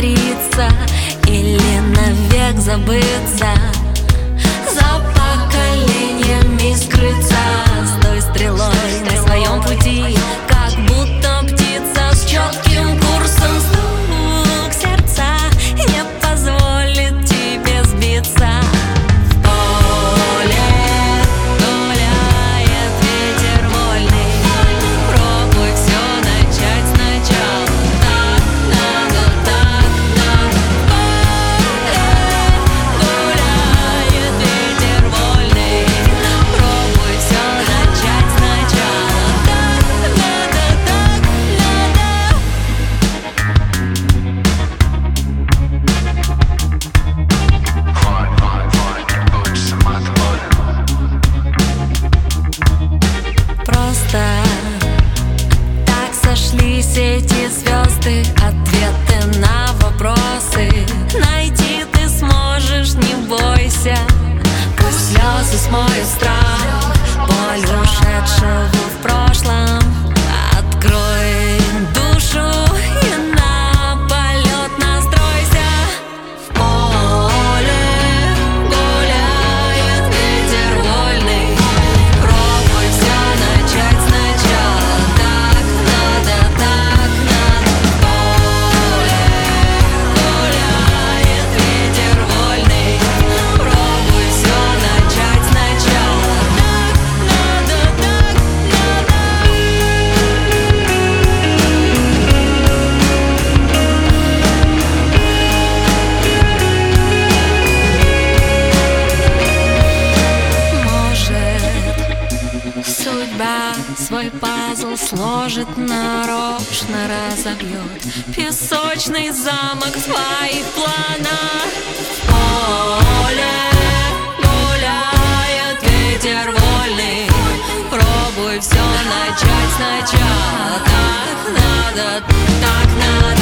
раствориться или навек забыться, за поколениями скрыться, с той стрелой на своем пути, как будто птица с четким курсом. Стук сердца не позволит тебе сбиться. В поле гуляет ветер вольный, пробуй все начать сначала. Так надо, так надо. В поле гуляет ветер вольный, пробуй все начать сначала. Так надо, так надо. Просто так сошлись эти звезды, ответы на вопросы найти ты сможешь, не бойся. Пусть слезы смоют страх, боль ушедшего в прошлом. Открой душу и на полет настройся. В поле гуляет ветер вольный, пробуй все начать сначала. Так надо, так надо. В поле гуляет ветер вольный, пробуй все начать сначала. Так надо, так надо. Может, судьба свой пазл сложит, нарочно разобьет песочный замок в своих планах. В поле гуляет ветер вольный, пробуй все начать сначала. Так надо, так надо.